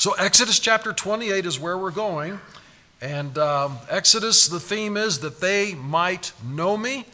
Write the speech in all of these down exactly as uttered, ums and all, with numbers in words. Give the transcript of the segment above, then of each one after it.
So Exodus chapter twenty-eight is where we're going. And um, Exodus, the theme is that they might know me.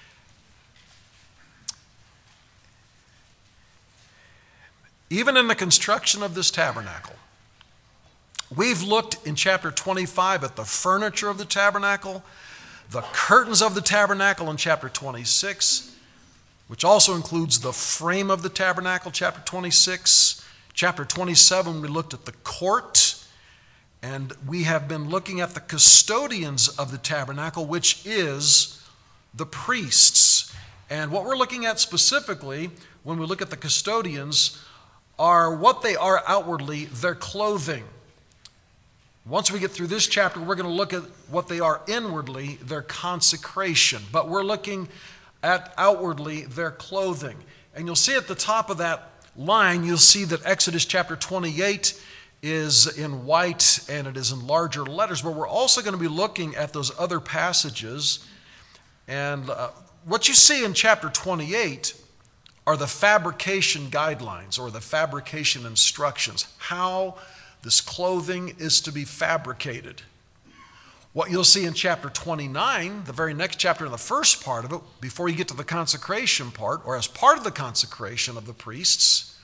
Even in the construction of this tabernacle, we've looked in chapter twenty-five at the furniture of the tabernacle, the curtains of the tabernacle in chapter twenty-six, which also includes the frame of the tabernacle, chapter twenty-six. Chapter twenty-seven, we looked at the court, and we have been looking at the custodians of the tabernacle, which is the priests. And what we're looking at specifically when we look at the custodians are what they are outwardly, their clothing. Once we get through this chapter, we're going to look at what they are inwardly, their consecration. But we're looking at outwardly their clothing. And you'll see at the top of that line, you'll see that Exodus chapter twenty-eight is in white and it is in larger letters. But we're also going to be looking at those other passages. And uh, what you see in chapter twenty-eight are the fabrication guidelines or the fabrication instructions, how this clothing is to be fabricated. What you'll see in chapter twenty-nine, the very next chapter in the first part of it, before you get to the consecration part, or as part of the consecration of the priests,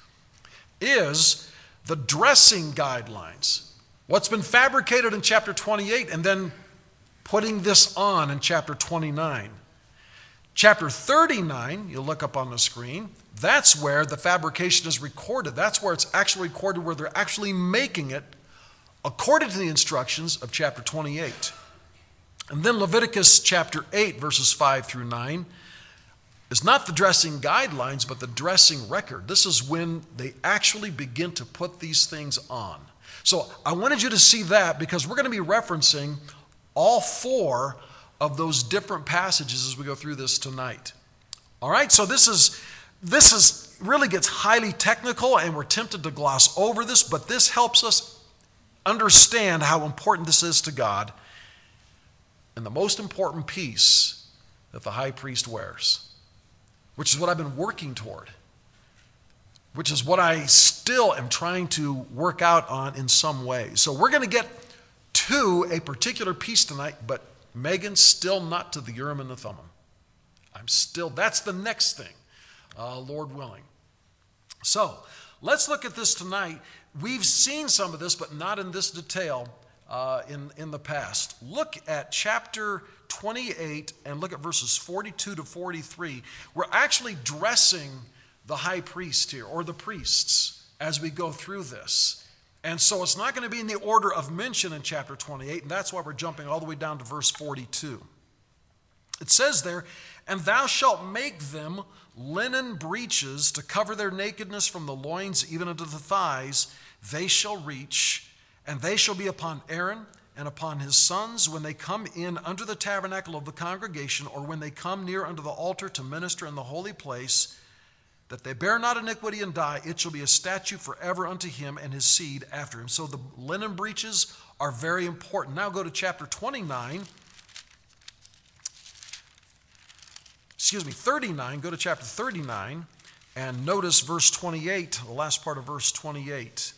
is the dressing guidelines. What's been fabricated in chapter twenty-eight and then putting this on in chapter twenty-nine. Chapter thirty-nine, you'll look up on the screen, that's where the fabrication is recorded. That's where it's actually recorded, where they're actually making it according to the instructions of chapter twenty-eight. And then Leviticus chapter eight, verses five through nine, is not the dressing guidelines, but the dressing record. This is when they actually begin to put these things on. So I wanted you to see that because we're going to be referencing all four of those different passages as we go through this tonight. All right, so this is this is really gets highly technical, and we're tempted to gloss over this, but this helps us understand how important this is to God and the most important piece that the high priest wears, which is what I've been working toward, which is what I still am trying to work out on in some way. So we're going to get to a particular piece tonight, but Megan's still not to the Urim and the Thummim. I'm still, that's the next thing, uh, Lord willing. So let's look at this tonight. We've seen some of this, but not in this detail uh, in, in the past. Look at chapter twenty-eight and look at verses forty-two to forty-three. We're actually dressing the high priest here, or the priests, as we go through this. And so it's not going to be in the order of mention in chapter twenty-eight, and that's why we're jumping all the way down to verse forty-two. It says there, "And thou shalt make them linen breeches to cover their nakedness from the loins even unto the thighs. They shall reach, and they shall be upon Aaron and upon his sons when they come in under the tabernacle of the congregation, or when they come near unto the altar to minister in the holy place, that they bear not iniquity and die. It shall be a statute forever unto him and his seed after him." So the linen breeches are very important. Now go to chapter twenty-nine. Excuse me, thirty-nine. Go to chapter thirty-nine and notice verse twenty-eight, the last part of verse twenty-eight.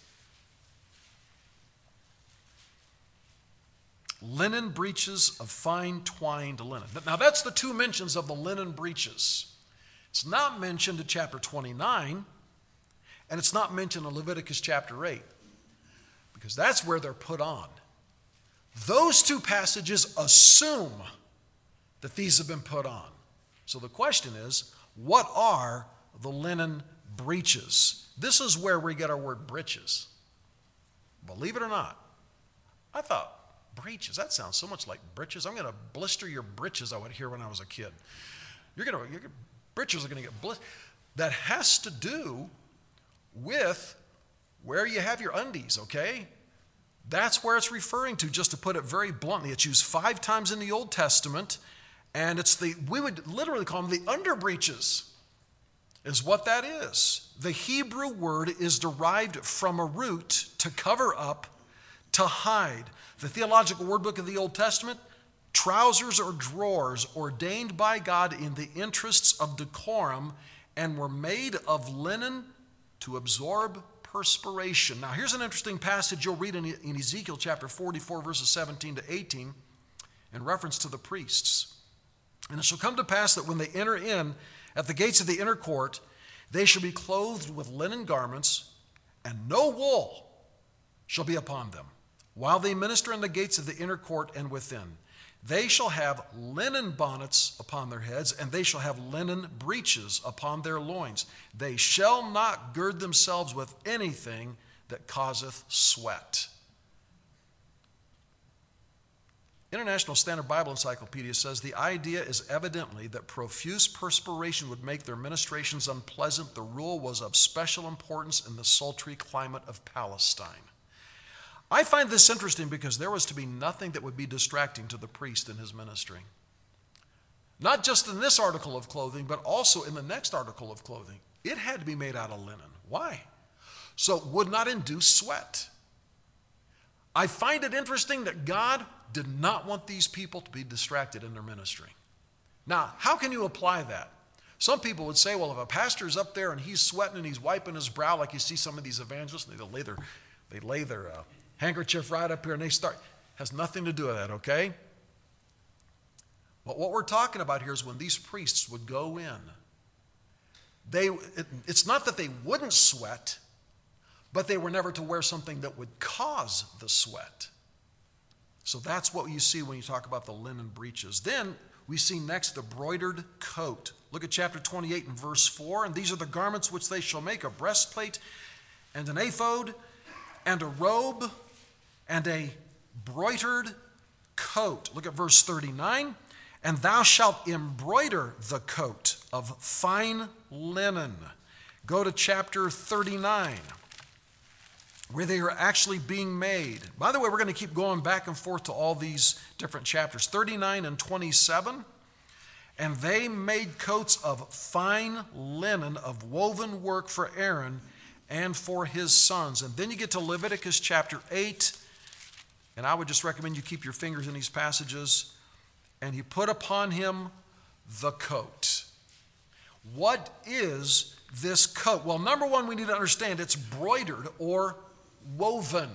Linen breeches of fine twined linen. Now that's the two mentions of the linen breeches. It's not mentioned in chapter twenty-nine, and it's not mentioned in Leviticus chapter eight, because that's where they're put on. Those two passages assume that these have been put on. So the question is, what are the linen breeches? This is where we get our word breeches. Believe it or not, I thought, breeches, that sounds so much like breeches. I'm going to blister your breeches, I would hear when I was a kid. You're going to, your breeches are going to get blistered. That has to do with where you have your undies, okay? That's where it's referring to, just to put it very bluntly. It's used five times in the Old Testament, and it's the, we would literally call them the under breeches, is what that is. The Hebrew word is derived from a root, to cover up, to hide. The Theological Word Book of the Old Testament, trousers or drawers ordained by God in the interests of decorum and were made of linen to absorb perspiration. Now, here's an interesting passage you'll read in, in Ezekiel chapter forty-four, verses seventeen to eighteen, in reference to the priests. And it shall come to pass that when they enter in at the gates of the inner court, they shall be clothed with linen garments, and no wool shall be upon them, while they minister in the gates of the inner court and within. They shall have linen bonnets upon their heads, and they shall have linen breeches upon their loins. They shall not gird themselves with anything that causeth sweat. International Standard Bible Encyclopedia says the idea is evidently that profuse perspiration would make their ministrations unpleasant. The rule was of special importance in the sultry climate of Palestine. I find this interesting because there was to be nothing that would be distracting to the priest in his ministry. Not just in this article of clothing, but also in the next article of clothing. It had to be made out of linen. Why? So it would not induce sweat. I find it interesting that God did not want these people to be distracted in their ministry. Now, how can you apply that? Some people would say, well, if a pastor's up there and he's sweating and he's wiping his brow, like you see some of these evangelists, they lay their, they lay their uh, handkerchief right up here and they start, has nothing to do with that, okay? But what we're talking about here is when these priests would go in, they, it, it's not that they wouldn't sweat, but they were never to wear something that would cause the sweat. So that's what you see when you talk about the linen breeches. Then we see next the broidered coat. Look at chapter twenty-eight and verse four. And these are the garments which they shall make: a breastplate and an ephod and a robe and a broidered coat. Look at verse thirty-nine. And thou shalt embroider the coat of fine linen. Go to chapter thirty-nine, where they are actually being made. By the way, we're going to keep going back and forth to all these different chapters. thirty-nine and twenty-seven. And they made coats of fine linen of woven work for Aaron and for his sons. And then you get to Leviticus chapter eight. And I would just recommend you keep your fingers in these passages. And he put upon him the coat. What is this coat? Well, number one, we need to understand it's broidered or woven.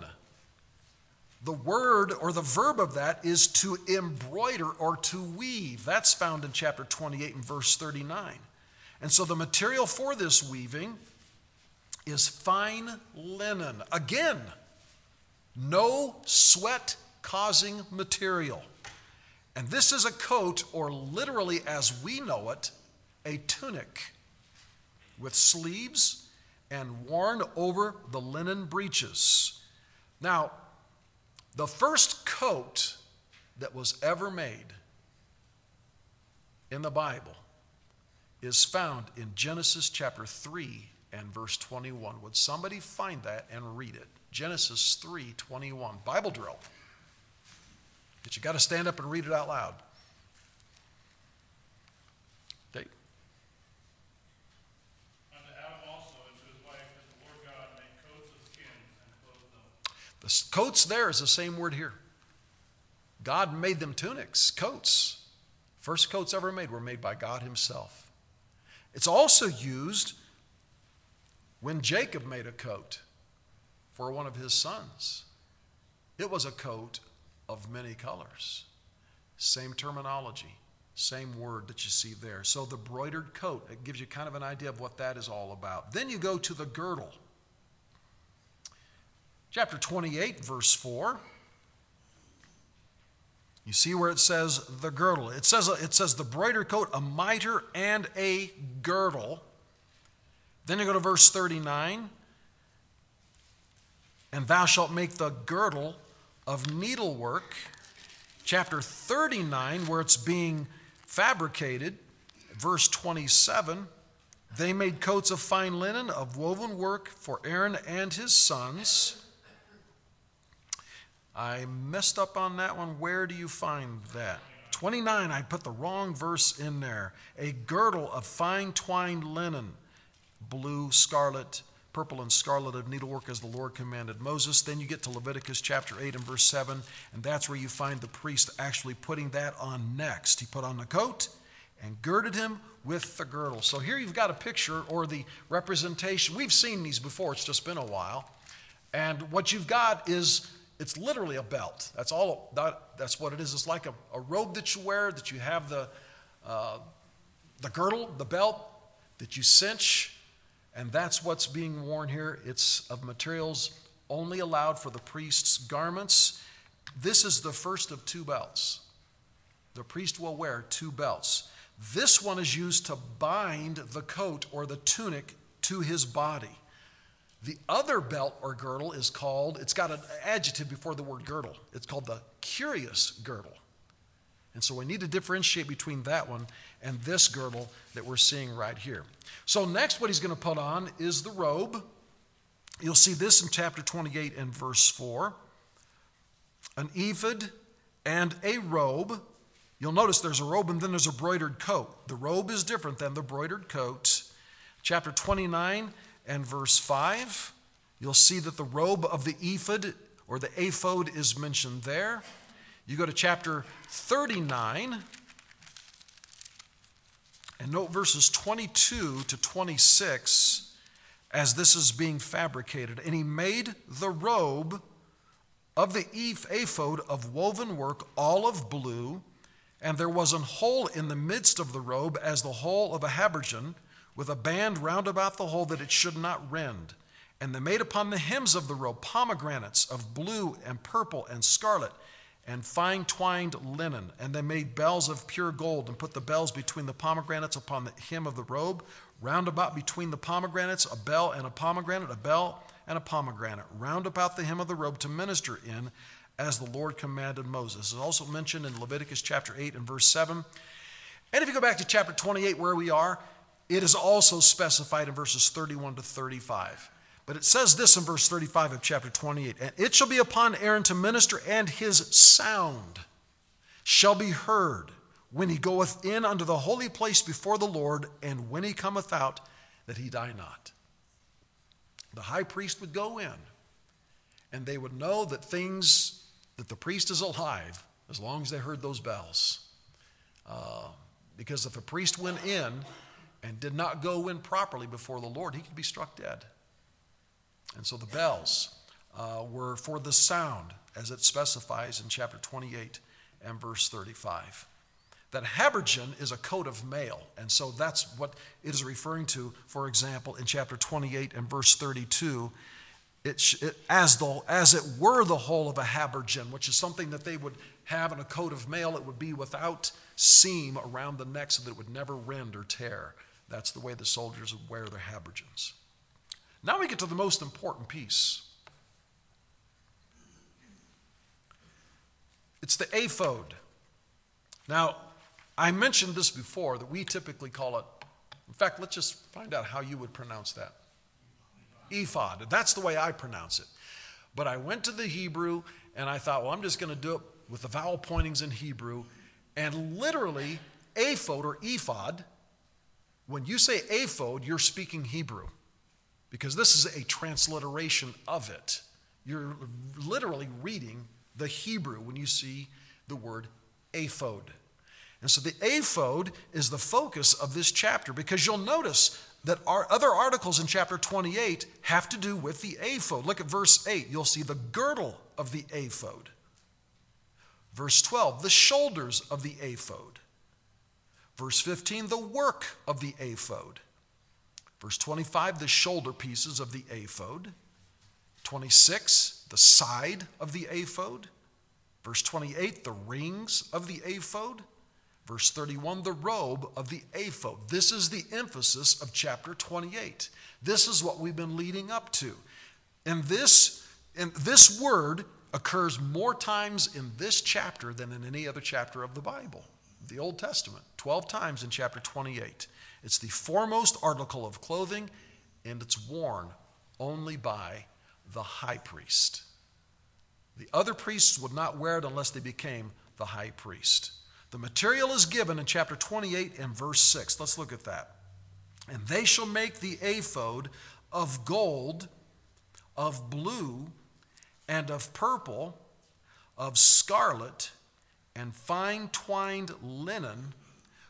The word or the verb of that is to embroider or to weave. That's found in chapter twenty-eight and verse thirty-nine. And so the material for this weaving is fine linen. Again, no sweat-causing material. And this is a coat, or literally as we know it, a tunic with sleeves and worn over the linen breeches. Now, the first coat that was ever made in the Bible is found in Genesis chapter three and verse twenty-one. Would somebody find that and read it? Genesis three twenty-one. Bible drill. But you got to stand up and read it out loud. Okay. The coats there is the same word here. God made them tunics, coats. First coats ever made were made by God himself. It's also used when Jacob made a coat for one of his sons. It was a coat of many colors. Same terminology, same word that you see there. So the broidered coat, it gives you kind of an idea of what that is all about. Then you go to the girdle. Chapter twenty-eight, verse four. You see where it says the girdle. It says, it says the broidered coat, a mitre and a girdle. Then you go to verse thirty-nine. And thou shalt make the girdle of needlework. Chapter thirty-nine, where it's being fabricated. Verse twenty-seven. They made coats of fine linen of woven work for Aaron and his sons. I messed up on that one. Where do you find that? twenty-nine, I put the wrong verse in there. A girdle of fine twined linen, blue, scarlet, purple, and scarlet of needlework as the Lord commanded Moses. Then you get to Leviticus chapter eight and verse seven, and that's where you find the priest actually putting that on next. He put on the coat, and girded him with the girdle. So here you've got a picture or the representation. We've seen these before. It's just been a while. And what you've got is, it's literally a belt. That's all. That, that's what it is. It's like a, a robe that you wear, that you have the, uh, the girdle, the belt that you cinch, and that's what's being worn here. It's of materials only allowed for the priest's garments. This is the first of two belts. The priest will wear two belts. This one is used to bind the coat or the tunic to his body. The other belt or girdle is called, it's got an adjective before the word girdle. It's called the curious girdle. And so we need to differentiate between that one and this girdle that we're seeing right here. So next what he's going to put on is the robe. You'll see this in chapter twenty-eight and verse four. An ephod and a robe. You'll notice there's a robe and then there's a broidered coat. The robe is different than the broidered coat. Chapter twenty-nine and verse five, you'll see that the robe of the ephod or the ephod is mentioned there. You go to chapter thirty-nine and note verses twenty-two to twenty-six as this is being fabricated. And he made the robe of the ephod of woven work, all of blue, and there was an hole in the midst of the robe as the hole of a habergeon, with a band round about the hole that it should not rend. And they made upon the hems of the robe pomegranates of blue and purple and scarlet and fine twined linen. And they made bells of pure gold and put the bells between the pomegranates upon the hem of the robe. Round about between the pomegranates, a bell and a pomegranate, a bell and a pomegranate. Round about the hem of the robe to minister in, as the Lord commanded Moses. It's also mentioned in Leviticus chapter eight and verse seven. And if you go back to chapter twenty-eight where we are, it is also specified in verses thirty-one to thirty-five. But it says this in verse thirty-five of chapter twenty-eight. And it shall be upon Aaron to minister, and his sound shall be heard when he goeth in unto the holy place before the Lord, and when he cometh out, that he die not. The high priest would go in, and they would know that things, that the priest is alive, as long as they heard those bells. Uh, because if a priest went in and did not go in properly before the Lord, he could be struck dead. And so the bells uh, were for the sound, as it specifies in chapter twenty-eight and verse thirty-five. That habergeon is a coat of mail, and so that's what it is referring to, for example, in chapter twenty-eight and verse thirty-two, it, it, as, though, as it were the whole of a habergeon, which is something that they would have in a coat of mail. It would be without seam around the neck so that it would never rend or tear. That's the way the soldiers would wear their habergeons. Now we get to the most important piece. It's the ephod. Now, I mentioned this before, that we typically call it, in fact, let's just find out how you would pronounce that. Ephod. That's the way I pronounce it. But I went to the Hebrew, and I thought, well, I'm just going to do it with the vowel pointings in Hebrew. And literally, ephod or ephod, when you say ephod, you're speaking Hebrew. Because this is a transliteration of it. You're literally reading the Hebrew when you see the word ephod. And so the ephod is the focus of this chapter, because you'll notice that our other articles in chapter twenty-eight have to do with the ephod. Look at verse eight. You'll see the girdle of the ephod. Verse twelve, the shoulders of the ephod. Verse fifteen, the work of the ephod. Verse twenty-five, the shoulder pieces of the ephod. twenty-six, the side of the ephod. Verse twenty-eight, the rings of the ephod. Verse thirty-one, the robe of the ephod. This is the emphasis of chapter twenty-eight. This is what we've been leading up to. And this, and this word occurs more times in this chapter than in any other chapter of the Bible, the Old Testament, twelve times in chapter twenty-eight. It's the foremost article of clothing, and it's worn only by the high priest. The other priests would not wear it unless they became the high priest. The material is given in chapter twenty-eight and verse six. Let's look at that. And they shall make the ephod of gold, of blue, and of purple, of scarlet, and fine twined linen,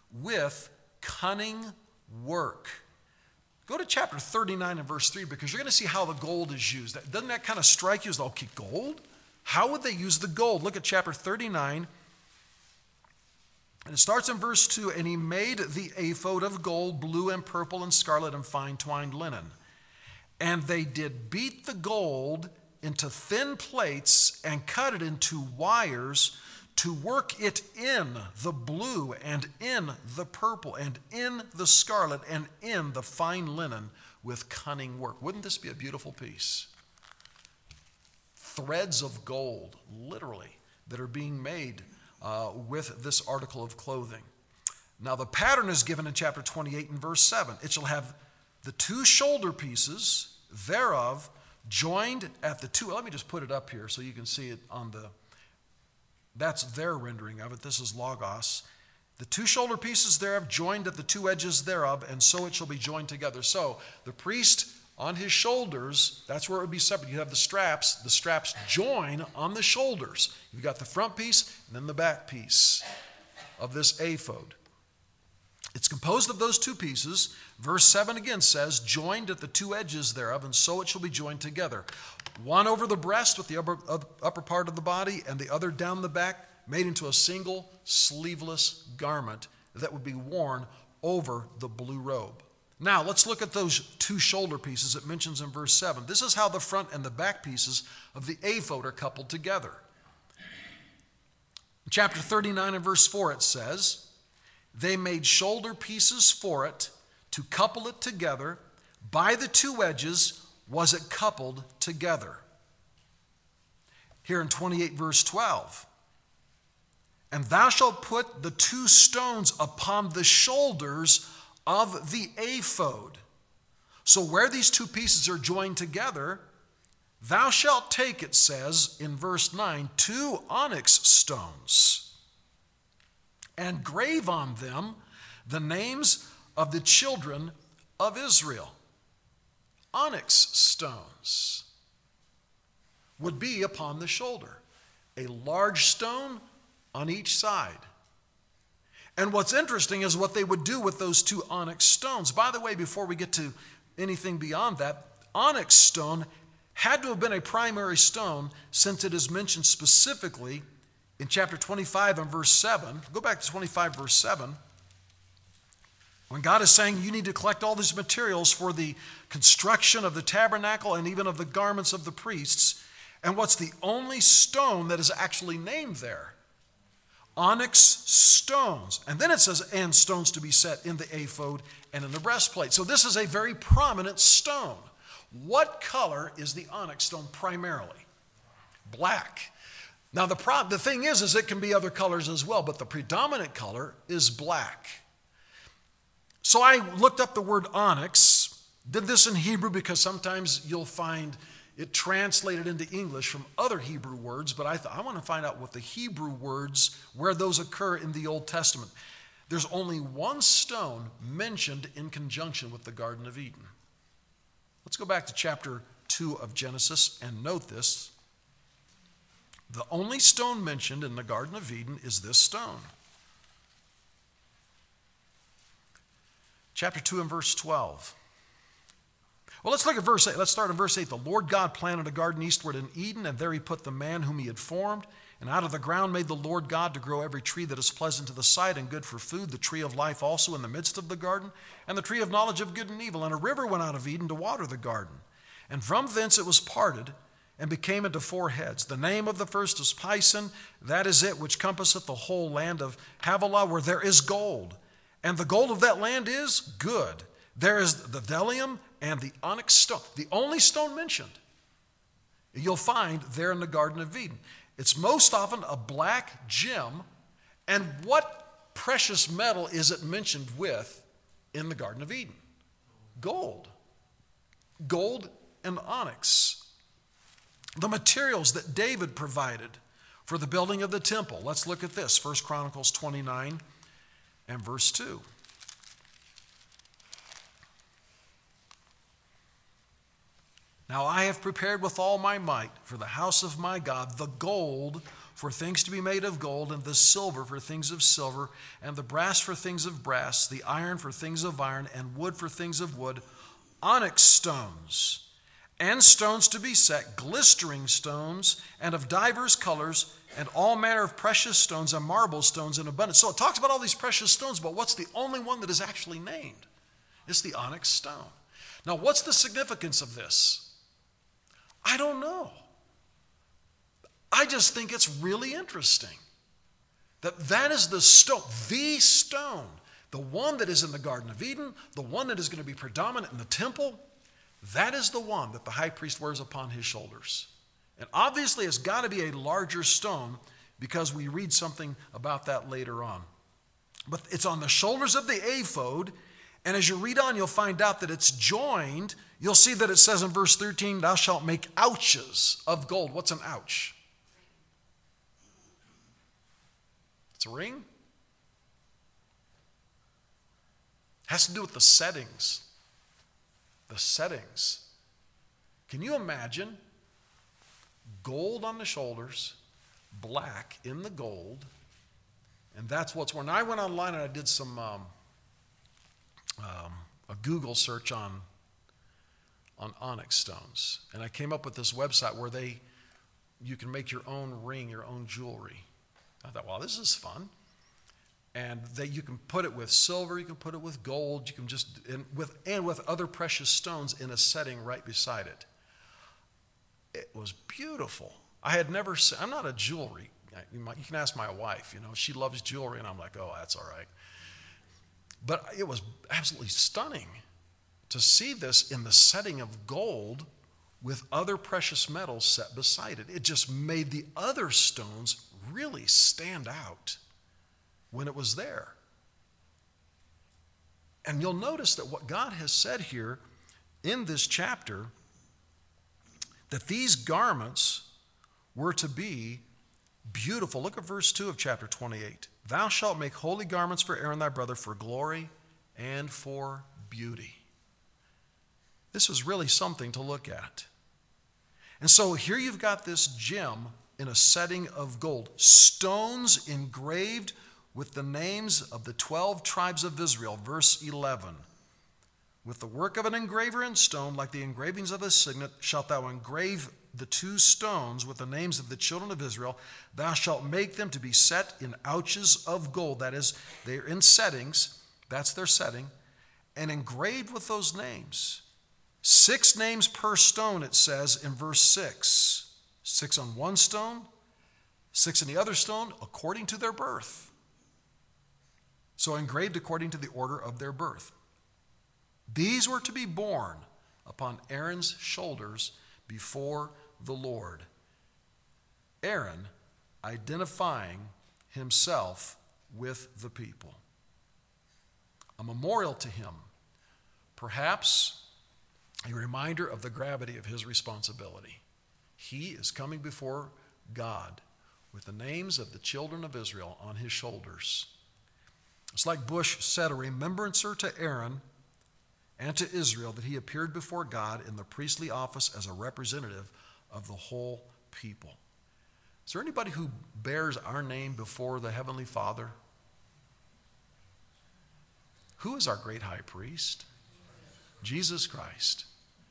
with cunning work. Go to chapter thirty-nine and verse three, because you're going to see how the gold is used. Doesn't that kind of strike you as, okay, gold? How would they use the gold? Look at chapter thirty-nine. And it starts in verse two. And he made the ephod of gold, blue and purple and scarlet and fine twined linen. And they did beat the gold into thin plates and cut it into wires to work it in the blue and in the purple and in the scarlet and in the fine linen with cunning work. Wouldn't this be a beautiful piece? Threads of gold, literally, that are being made uh, with this article of clothing. Now the pattern is given in chapter twenty-eight and verse seven. It shall have the two shoulder pieces thereof joined at the two. Let me just put it up here so you can see it on the, that's their rendering of it. This is Logos. The two shoulder pieces thereof joined at the two edges thereof, and so it shall be joined together. So the priest on his shoulders, that's where it would be separate. You have the straps. The straps join on the shoulders. You've got the front piece and then the back piece of this ephod. It's composed of those two pieces. Verse seven again says, joined at the two edges thereof, and so it shall be joined together. One over the breast with the upper, upper part of the body, and the other down the back, made into a single sleeveless garment that would be worn over the blue robe. Now, let's look at those two shoulder pieces it mentions in verse seven. This is how the front and the back pieces of the ephod are coupled together. In chapter thirty-nine and verse four it says, they made shoulder pieces for it to couple it together. By the two edges was it coupled together. Here in twenty-eight verse twelve, and thou shalt put the two stones upon the shoulders of the ephod. So where these two pieces are joined together, thou shalt take, it says in verse nine, two onyx stones, and grave on them the names of the children of Israel. Onyx stones would be upon the shoulder, a large stone on each side. And what's interesting is what they would do with those two onyx stones. By the way, before we get to anything beyond that, onyx stone had to have been a primary stone, since it is mentioned specifically in chapter twenty-five and verse seven. Go back to twenty-five verse seven. When God is saying you need to collect all these materials for the construction of the tabernacle and even of the garments of the priests. And what's the only stone that is actually named there? Onyx stones. And then it says, and stones to be set in the ephod and in the breastplate. So this is a very prominent stone. What color is the onyx stone primarily? Black. Now the, pro- the thing is, is it can be other colors as well, but the predominant color is black. So I looked up the word onyx, did this in Hebrew because sometimes you'll find it translated into English from other Hebrew words, but I thought, I want to find out what the Hebrew words, where those occur in the Old Testament. There's only one stone mentioned in conjunction with the Garden of Eden. Let's go back to chapter two of Genesis and note this. The only stone mentioned in the Garden of Eden is this stone. Chapter two and verse twelve. Well, let's look at verse eight. Let's start in verse eight. The Lord God planted a garden eastward in Eden, and there he put the man whom he had formed. And out of the ground made the Lord God to grow every tree that is pleasant to the sight and good for food, the tree of life also in the midst of the garden, and the tree of knowledge of good and evil. And a river went out of Eden to water the garden. And from thence it was parted, and became into four heads. The name of the first is Pison, that is it which compasseth the whole land of Havilah, where there is gold. And the gold of that land is good. There is the bdellium and the onyx stone, the only stone mentioned you'll find there in the Garden of Eden. It's most often a black gem. And what precious metal is it mentioned with in the Garden of Eden? Gold. Gold and onyx. The materials that David provided for the building of the temple. Let's look at this. First Chronicles twenty-nine and verse two. Now I have prepared with all my might for the house of my God the gold for things to be made of gold, and the silver for things of silver, and the brass for things of brass, the iron for things of iron, and wood for things of wood, onyx stones, and stones to be set, glistering stones, and of divers colors, and all manner of precious stones and marble stones in abundance. So it talks about all these precious stones, but what's the only one that is actually named? It's the onyx stone. Now, what's the significance of this? I don't know. I just think it's really interesting that that is the stone, the stone, the one that is in the Garden of Eden, the one that is going to be predominant in the temple. That is the one that the high priest wears upon his shoulders. And obviously it's got to be a larger stone because we read something about that later on. But it's on the shoulders of the ephod, and as you read on, you'll find out that it's joined. You'll see that it says in verse thirteen, thou shalt make ouches of gold. What's an ouch? It's a ring. It has to do with the settings. The settings. Can you imagine gold on the shoulders, black in the gold, and that's what's when I went online and I did some um, um, a Google search on on onyx stones, and I came up with this website where they you can make your own ring, your own jewelry. I thought, wow, this is fun. And they, you can put it with silver, you can put it with gold, you can just, and with, and with other precious stones in a setting right beside it. It was beautiful. I had never seen, I'm not a jewelry, you, might, you can ask my wife, you know, she loves jewelry, and I'm like, oh, that's all right. But it was absolutely stunning to see this in the setting of gold with other precious metals set beside it. It just made the other stones really stand out when it was there. And you'll notice that what God has said here in this chapter, that these garments were to be beautiful. Look at verse two of chapter twenty-eight. Thou shalt make holy garments for Aaron thy brother for glory and for beauty. This is really something to look at. And so here you've got this gem in a setting of gold, stones engraved with the names of the twelve tribes of Israel, verse eleven. With the work of an engraver in stone, like the engravings of a signet, shalt thou engrave the two stones with the names of the children of Israel. Thou shalt make them to be set in ouches of gold. That is, they're in settings. That's their setting. And engraved with those names. Six names per stone, it says in verse six. Six on one stone, six on the other stone, according to their birth. So engraved according to the order of their birth. These were to be borne upon Aaron's shoulders before the Lord. Aaron identifying himself with the people. A memorial to him. Perhaps a reminder of the gravity of his responsibility. He is coming before God with the names of the children of Israel on his shoulders. It's like Bush said, a remembrancer to Aaron and to Israel that he appeared before God in the priestly office as a representative of the whole people. Is there anybody who bears our name before the Heavenly Father? Who is our great high priest? Jesus Christ.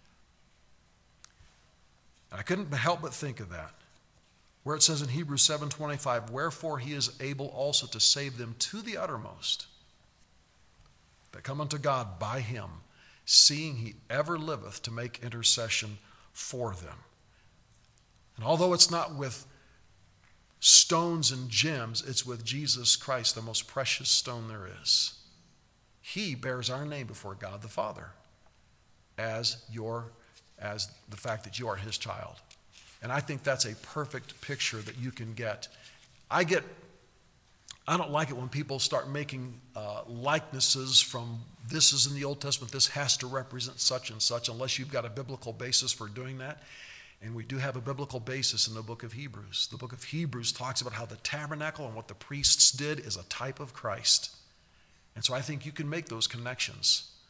I couldn't help but think of that. Where it says in Hebrews seven twenty-five, wherefore he is able also to save them to the uttermost that come unto God by him, seeing he ever liveth to make intercession for them. And although it's not with stones and gems, it's with Jesus Christ, the most precious stone there is. He bears our name before God the Father as your, as the fact that you are his child. And I think that's a perfect picture that you can get. I get, I don't like it when people start making uh, likenesses from this is in the Old Testament, this has to represent such and such, unless you've got a biblical basis for doing that. And we do have a biblical basis in the book of Hebrews. The book of Hebrews talks about how the tabernacle and what the priests did is a type of Christ. And so I think you can make those connections.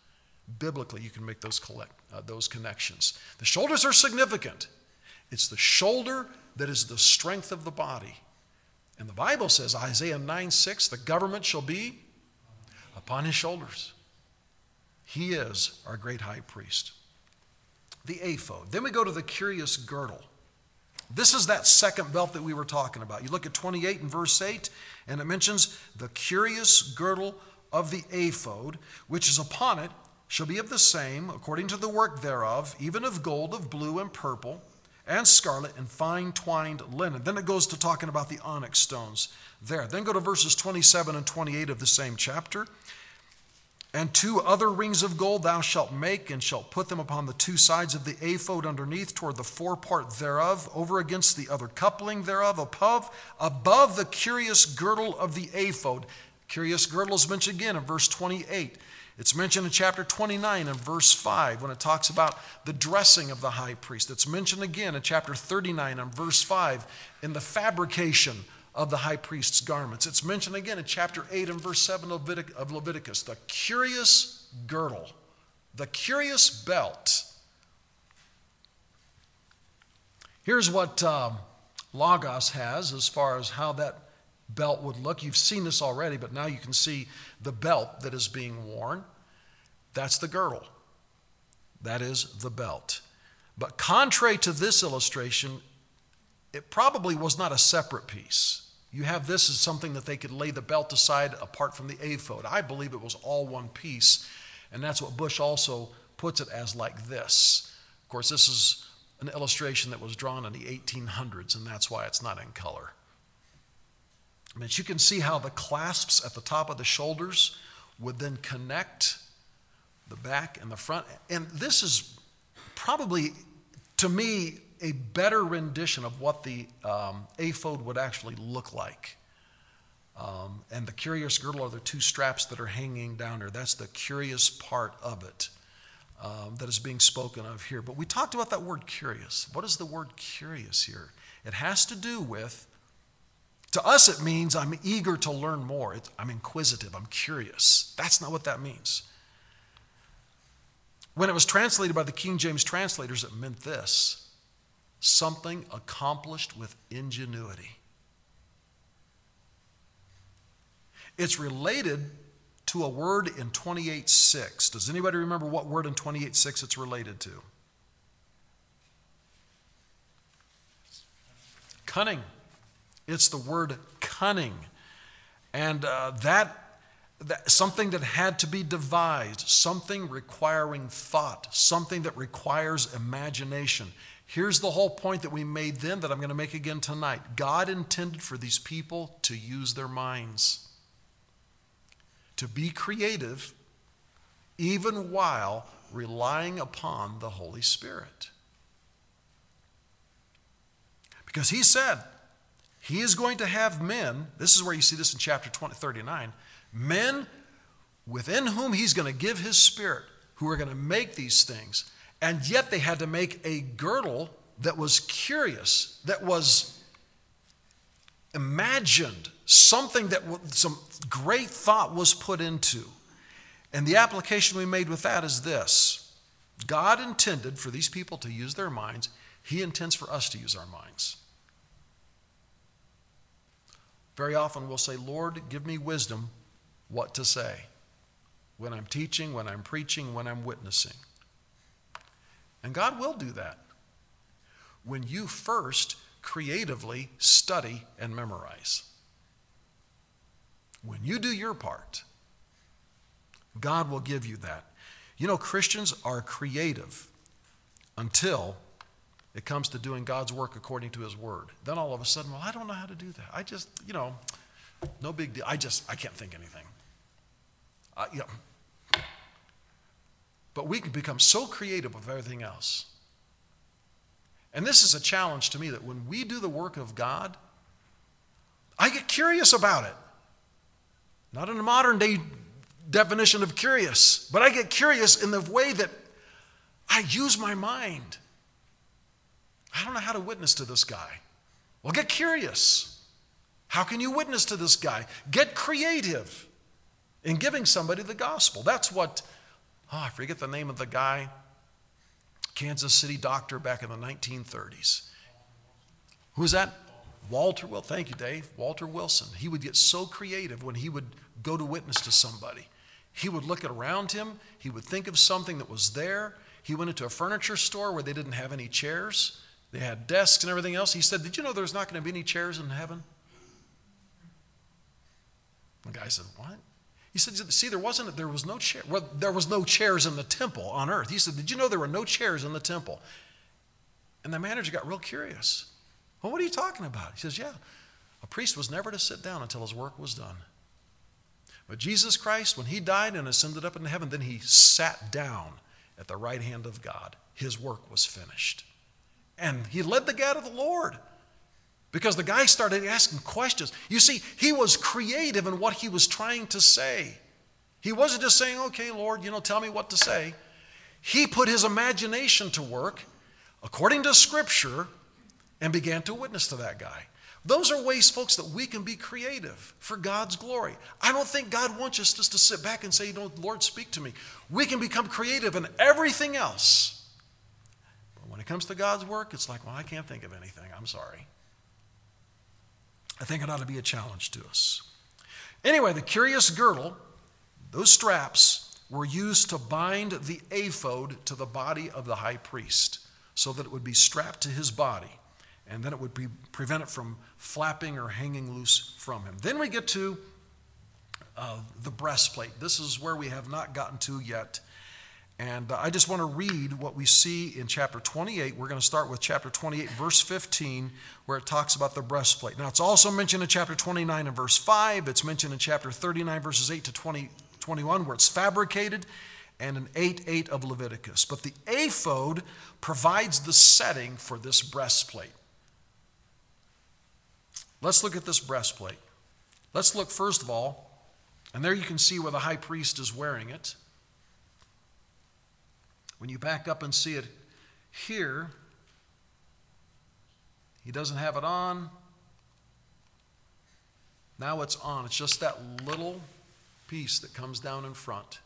Biblically, you can make those, collect, uh, those connections. The shoulders are significant. It's the shoulder that is the strength of the body. And the Bible says, Isaiah nine six, the government shall be upon his shoulders. He is our great high priest. The ephod. Then we go to the curious girdle. This is that second belt that we were talking about. You look at twenty-eight and verse eight, and it mentions the curious girdle of the ephod, which is upon it, shall be of the same, according to the work thereof, even of gold, of blue, and purple, and scarlet, and fine twined linen. Then it goes to talking about the onyx stones there. Then go to verses twenty-seven and twenty-eight of the same chapter. And two other rings of gold thou shalt make, and shalt put them upon the two sides of the ephod underneath, toward the forepart thereof, over against the other coupling thereof, above, above the curious girdle of the ephod. Curious girdle is mentioned again in verse twenty-eight. It's mentioned in chapter twenty-nine and verse five when it talks about the dressing of the high priest. It's mentioned again in chapter thirty-nine and verse five in the fabrication of the high priest's garments. It's mentioned again in chapter eight and verse seven of Leviticus. The curious girdle, the curious belt. Here's what um, Logos has as far as how that belt would look. You've seen this already, but now you can see the belt that is being worn. That's the girdle. That is the belt. But contrary to this illustration, it probably was not a separate piece. You have this as something that they could lay the belt aside apart from the ephod. I believe it was all one piece, and that's what Bush also puts it as, like this. Of course, this is an illustration that was drawn in the eighteen hundreds, and that's why it's not in color. But you can see how the clasps at the top of the shoulders would then connect the back and the front. And this is probably, to me, a better rendition of what the um, ephod would actually look like. Um, and the curious girdle are the two straps that are hanging down there. That's the curious part of it um, that is being spoken of here. But we talked about that word curious. What is the word curious here? It has to do with, to us it means I'm eager to learn more. It's, I'm inquisitive. I'm curious. That's not what that means. When it was translated by the King James translators, it meant this: something accomplished with ingenuity. It's related to a word in twenty-eight six. Does anybody remember what word in twenty-eight six it's related to? Cunning. It's the word cunning. And uh, that, that, something that had to be devised, something requiring thought, something that requires imagination. Here's the whole point that we made then that I'm going to make again tonight. God intended for these people to use their minds, to be creative, even while relying upon the Holy Spirit. Because he said, he is going to have men, this is where you see this in chapter twenty, thirty-nine, men within whom he's going to give his Spirit, who are going to make these things. And yet they had to make a girdle that was curious, that was imagined, something that some great thought was put into. And the application we made with that is this: God intended for these people to use their minds. He intends for us to use our minds. Very often we'll say, Lord, give me wisdom what to say when I'm teaching, when I'm preaching, when I'm witnessing. And God will do that when you first creatively study and memorize. When you do your part, God will give you that. You know, Christians are creative until it comes to doing God's work according to his word. Then all of a sudden, well, I don't know how to do that. I just, you know, no big deal. I just, I can't think anything. Uh, you know. But we can become so creative with everything else. And this is a challenge to me, that when we do the work of God, I get curious about it. Not in a modern day definition of curious, but I get curious in the way that I use my mind. I don't know how to witness to this guy. Well, get curious. How can you witness to this guy? Get creative in giving somebody the gospel. That's what oh, I forget the name of the guy, Kansas City doctor back in the nineteen thirties. Who was that? Walter Wilson. Thank you, Dave. Walter Wilson. He would get so creative when he would go to witness to somebody. He would look around him. He would think of something that was there. He went into a furniture store where they didn't have any chairs. They had desks and everything else. He said, did you know there's not going to be any chairs in heaven? The guy said, what? He said, see, there wasn't, there was no chair. Well, there was no chairs in the temple on earth. He said, did you know there were no chairs in the temple? And the manager got real curious. Well, what are you talking about? He says, yeah, a priest was never to sit down until his work was done. But Jesus Christ, when he died and ascended up into heaven, then he sat down at the right hand of God. His work was finished. And he led the guy to the Lord because the guy started asking questions. You see, he was creative in what he was trying to say. He wasn't just saying, okay, Lord, you know, tell me what to say. He put his imagination to work according to Scripture and began to witness to that guy. Those are ways, folks, that we can be creative for God's glory. I don't think God wants us just to sit back and say, you know, Lord, speak to me. We can become creative in everything else. But when it comes to God's work, it's like, well, I can't think of anything. I'm sorry. I think it ought to be a challenge to us. Anyway, the curious girdle, those straps, were used to bind the ephod to the body of the high priest so that it would be strapped to his body. And then it would be, prevent it from flapping or hanging loose from him. Then we get to uh, the breastplate. This is where we have not gotten to yet. And uh, I just want to read what we see in chapter twenty-eight. We're going to start with chapter twenty-eight, verse fifteen, where it talks about the breastplate. Now, it's also mentioned in chapter twenty-nine and verse five. It's mentioned in chapter thirty-nine, verses eight to twenty, twenty-one, where it's fabricated, and in eight eight of Leviticus. But the ephod provides the setting for this breastplate. Let's look at this breastplate. Let's look first of all, and there you can see where the high priest is wearing it. When you back up and see it here, he doesn't have it on. Now it's on. It's just that little piece that comes down in front,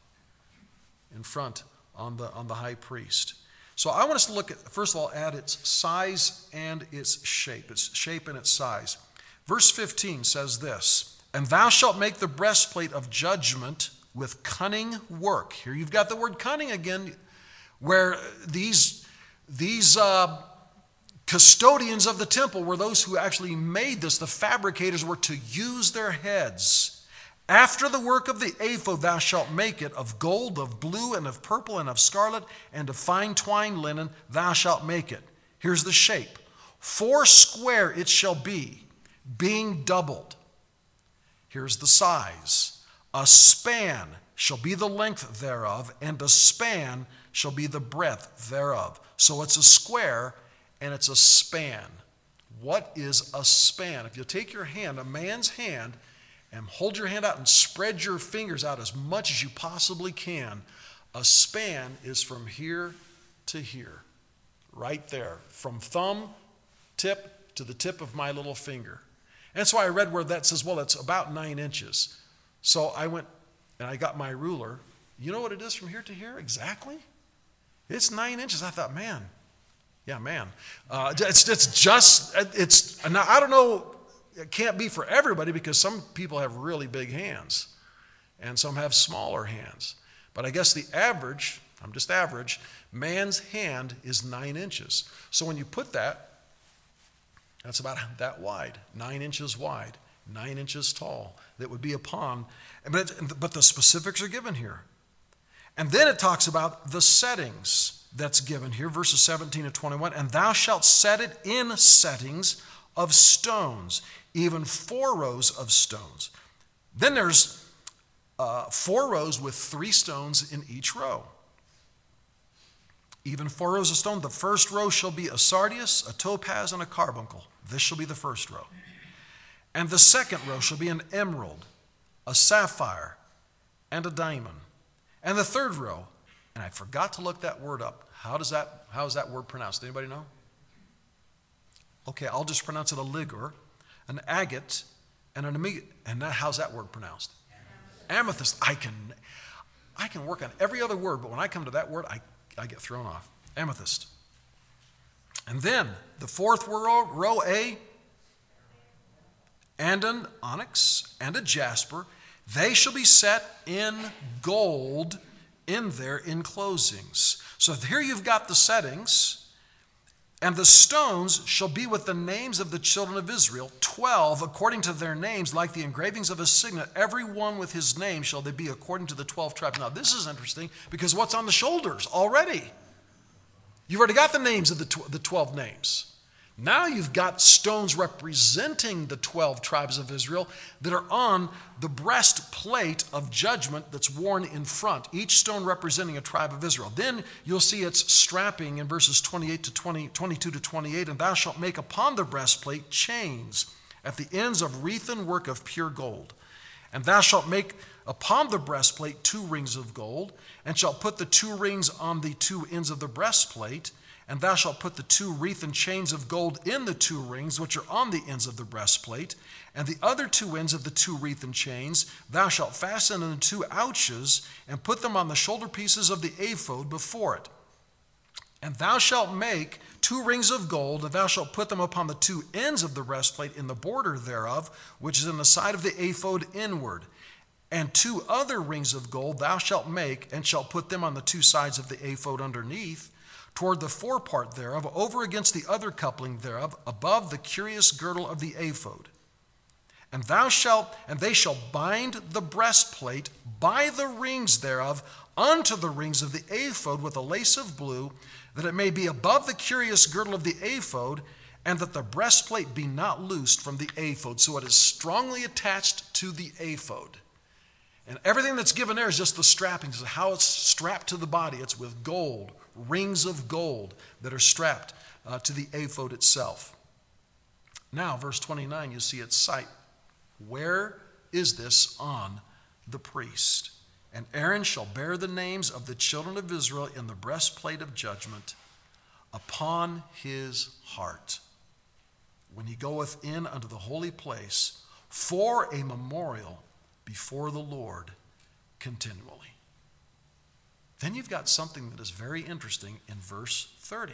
in front on the, on the high priest. So I want us to look at, first of all, at its size and its shape, its shape and its size. Verse fifteen says this, and thou shalt make the breastplate of judgment with cunning work. Here you've got the word cunning again, where these, these uh, custodians of the temple were those who actually made this. The fabricators were to use their heads. After the work of the ephod thou shalt make it of gold, of blue, and of purple, and of scarlet, and of fine twined linen thou shalt make it. Here's the shape. Four square it shall be, being doubled. Here's the size. A span shall be the length thereof, and a span shall be the breadth thereof. So it's a square and it's a span. What is a span? If you take your hand, a man's hand, and hold your hand out and spread your fingers out as much as you possibly can, a span is from here to here, right there, from thumb tip to the tip of my little finger. And that's why I read where that says, well, it's about nine inches. So I went and I got my ruler. You know what it is from here to here exactly? It's nine inches. I thought, man, yeah, man. Uh, it's, it's just, it's, now I don't know, it can't be for everybody because some people have really big hands and some have smaller hands. But I guess the average, I'm just average, man's hand is nine inches. So when you put that, that's about that wide, nine inches wide, nine inches tall. That would be upon, but, it, but the specifics are given here. And then it talks about the settings that's given here, verses seventeen to twenty-one. And thou shalt set it in settings of stones, even four rows of stones. Then there's uh, four rows with three stones in each row. Even four rows of stone. The first row shall be a sardius, a topaz, and a carbuncle. This shall be the first row. And the second row shall be an emerald, a sapphire, and a diamond. And the third row, and I forgot to look that word up. How does that, how is that word pronounced? Anybody know? Okay, I'll just pronounce it a ligure, an agate, and an amig. And that, how's that word pronounced? Amethyst. I can, I can work on every other word, but when I come to that word, I, I get thrown off. Amethyst. And then the fourth row, row A, and an onyx and a jasper. They shall be set in gold in their enclosings. So here you've got the settings. And the stones shall be with the names of the children of Israel, twelve according to their names, like the engravings of a signet. Every one with his name shall they be according to the twelve tribes. Now this is interesting because what's on the shoulders already? You've already got the names of the, tw- the twelve names. Now you've got stones representing the twelve tribes of Israel that are on the breastplate of judgment that's worn in front, each stone representing a tribe of Israel. Then you'll see its strapping in verses twenty-eight to twenty, twenty-two to twenty-eight, and thou shalt make upon the breastplate chains at the ends of wreathen work of pure gold. And thou shalt make upon the breastplate two rings of gold, and shalt put the two rings on the two ends of the breastplate. And thou shalt put the two wreathen chains of gold in the two rings which are on the ends of the breastplate, and the other two ends of the two wreathen chains thou shalt fasten in the two ouches, and put them on the shoulder pieces of the ephod before it. And thou shalt make two rings of gold, and thou shalt put them upon the two ends of the breastplate in the border thereof, which is in the side of the ephod inward. And two other rings of gold thou shalt make, and shalt put them on the two sides of the ephod underneath, toward the forepart thereof, over against the other coupling thereof, above the curious girdle of the ephod. And thou shalt, and they shall bind the breastplate by the rings thereof unto the rings of the ephod with a lace of blue, that it may be above the curious girdle of the ephod, and that the breastplate be not loosed from the ephod. So it is strongly attached to the ephod. And everything that's given there is just the strappings, how it's strapped to the body. It's with gold, rings of gold that are strapped uh, to the ephod itself. Now, verse twenty-nine, you see its site. Where is this on the priest? And Aaron shall bear the names of the children of Israel in the breastplate of judgment upon his heart, when he goeth in unto the holy place, for a memorial before the Lord continually. Then you've got something that is very interesting in verse thirty.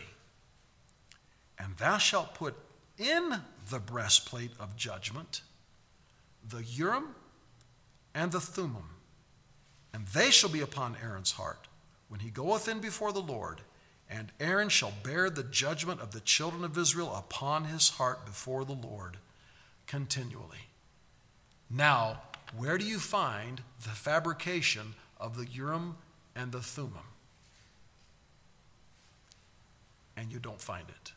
And thou shalt put in the breastplate of judgment the Urim and the Thummim, and they shall be upon Aaron's heart when he goeth in before the Lord, and Aaron shall bear the judgment of the children of Israel upon his heart before the Lord continually. Now, where do you find the fabrication of the Urim and the Thummim? And you don't find it.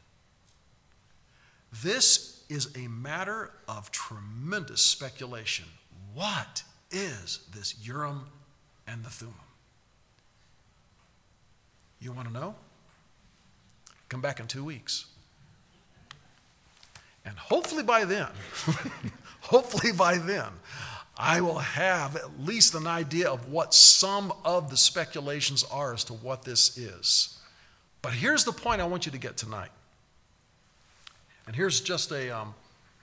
This is a matter of tremendous speculation. What is this Urim and the Thummim? You want to know? Come back in two weeks. And hopefully by then, hopefully by then, I will have at least an idea of what some of the speculations are as to what this is. But here's the point I want you to get tonight. And here's just a, um,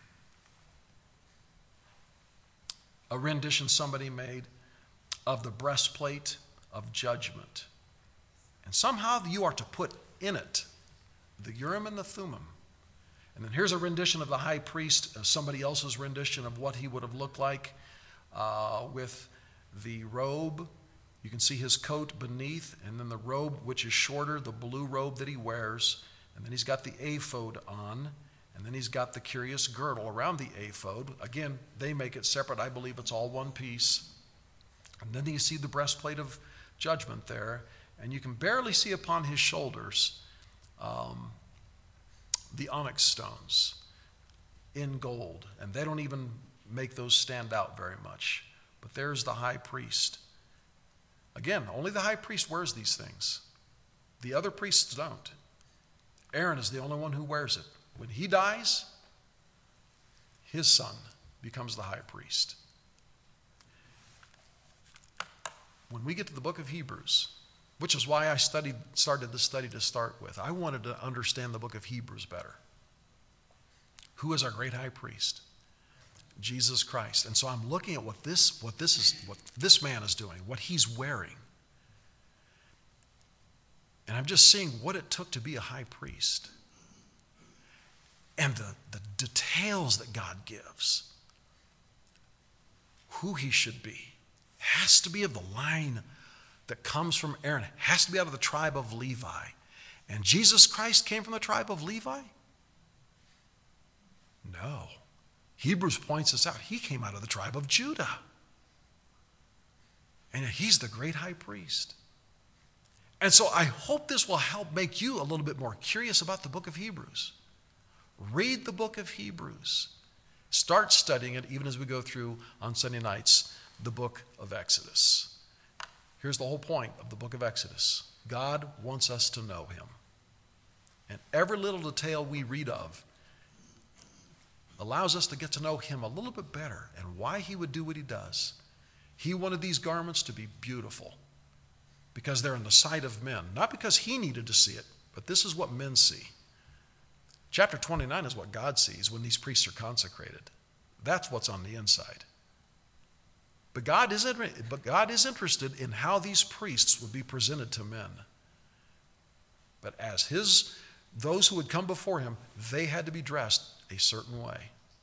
a rendition somebody made of the breastplate of judgment. And somehow you are to put in it the Urim and the Thummim. And then here's a rendition of the high priest, uh, somebody else's rendition of what he would have looked like uh, with the robe. You can see his coat beneath, and then the robe, which is shorter, the blue robe that he wears. And then he's got the ephod on, and then he's got the curious girdle around the ephod. Again, they make it separate. I believe it's all one piece. And then you see the breastplate of judgment there, and you can barely see upon his shoulders um, the onyx stones in gold. And they don't even make those stand out very much. But there's the high priest. Again, only the high priest wears these things. The other priests don't. Aaron is the only one who wears it. When he dies, his son becomes the high priest. When we get to the book of Hebrews, which is why I studied, started the study to start with, I wanted to understand the book of Hebrews better. Who is our great high priest? Jesus Christ. And so I'm looking at what this, what this is, what this man is doing, what he's wearing. And I'm just seeing what it took to be a high priest. And the, the details that God gives. Who he should be. Has to be of the line that comes from Aaron. Has to be out of the tribe of Levi. And Jesus Christ came from the tribe of Levi? No. Hebrews points us out. He came out of the tribe of Judah. And he's the great high priest. And so I hope this will help make you a little bit more curious about the book of Hebrews. Read the book of Hebrews. Start studying it even as we go through on Sunday nights the book of Exodus. Here's the whole point of the book of Exodus. God wants us to know him. And every little detail we read of allows us to get to know him a little bit better and why he would do what he does. He wanted these garments to be beautiful because they're in the sight of men. Not because he needed to see it, but this is what men see. Chapter twenty-nine is what God sees when these priests are consecrated. That's what's on the inside. But God is, but God is interested in how these priests would be presented to men. But as his, those who would come before him, they had to be dressed a certain way.